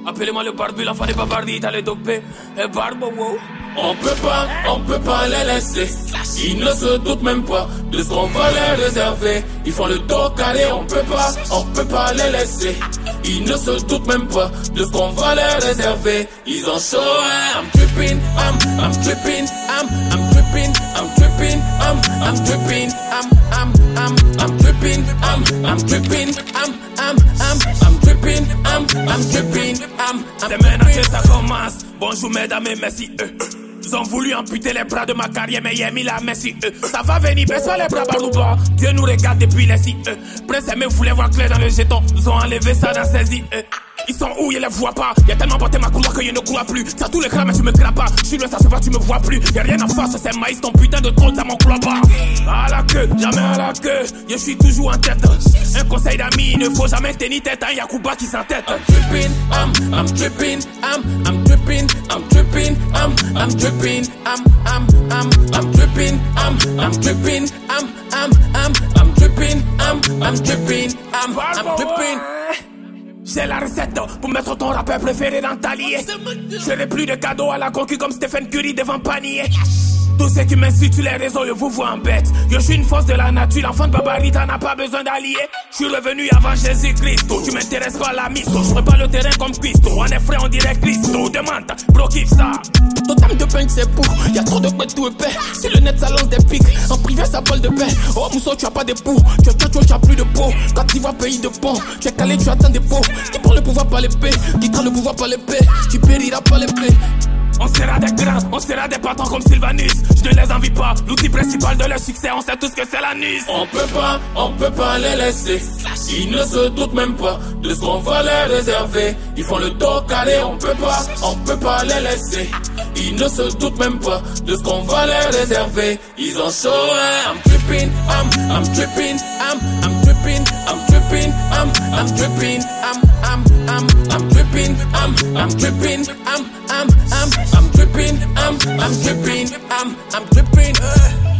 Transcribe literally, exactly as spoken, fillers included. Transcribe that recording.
Appelez-moi le barbu, l'enfant des babardis, t'as les dopés. Et barbe, wow. On peut pas, on peut pas les laisser. Ils ne se doutent même pas de ce qu'on va les réserver. Ils font le dos carré, on peut pas, on peut pas les laisser. Ils ne se doutent même pas de ce qu'on va les réserver. Ils ont chaud, hein. I'm tripping, I'm, I'm tripping, I'm, I'm tripping, I'm tripping, I'm, I'm tripping, I'm, I'm, I'm, I'm tripping, I'm, I'm tripping, I'm, I'm, I'm, I'm tripping, I'm, I'm tripping, I'm, I'm. C'est maintenant que ça commence. Bonjour mesdames et merci eux. Ils ont voulu amputer les bras de ma carrière, mais j'ai mis la merci eux. Ça va venir, baisse pas les bras barouba. Dieu nous regarde depuis les si eux. Prince aimé voulait voir clair dans le jeton. Ils ont enlevé ça dans ses yeux. Ils sont où, ils les voient pas. Y'a tellement batté ma couloir que je ne crois plus. T'as tous les crânes mais tu me crains pas. Je suis loin, ça se voit, tu me vois plus. Y'a rien à faire, c'est maïs, ton putain de trône, ça m'en croit pas. À la queue, jamais à la queue. Je suis toujours en tête. Un conseil d'amis, il ne faut jamais tenir tête. Un Yakuba qui s'entête. I'm tripping, I'm, I'm tripping, I'm, I'm tripping, I'm tripping, I'm, I'm tripping, I'm, I'm, I'm, I'm tripping, I'm, I'm tripping, I'm, I'm, I'm, I'm tripping, I'm, I'm tripping, I'm, I'm tripping. J'ai la recette pour mettre ton rappeur préféré dans ta liée. J'aurai plus de cadeaux à la concu comme Stephen Curry devant panier. Tous ceux qui m'insultent sur les réseaux, je vous vois en bête. Je suis une force de la nature, l'enfant de Babari, t'en as pas besoin d'allier. Je suis revenu avant Jésus-Christ. Tu m'intéresses pas à la mise, je ferai pas le terrain comme Christo. On est frais, on dirait Christo. Demande, bro, kiffe ça. Totem de pain, c'est pour. Y'a trop de bêtes tout épais. Si le net ça lance des pics, en privé ça vole de paix. Oh Mousseau, tu as pas d'époux. Tu as tu tu as plus de peau. Quand tu vas pays de pont, tu es calé, tu attends des pots. Qui prend le pouvoir par l'épée, qui prend le pouvoir par l'épée. Tu périras par l'épée. On sera des grands, on sera des patrons comme Sylvanus. Je ne les envie pas, l'outil principal de leur succès, on sait tous que c'est la Nice. On peut pas, on peut pas les laisser. Ils ne se doutent même pas de ce qu'on va les réserver. Ils font le dos carré, on peut pas, on peut pas les laisser. Ils ne se doutent même pas de ce qu'on va les réserver. Ils ont chaud, hein. I'm tripping, I'm, I'm tripping, I'm, I'm tripping, I'm tripping, I'm, I'm tripping, I'm, I'm, I'm, I'm tripping, I'm, I'm tripping, I'm, I'm, I'm, I'm tripping, I'm, I'm tripping, I'm, I'm tripping. Uh.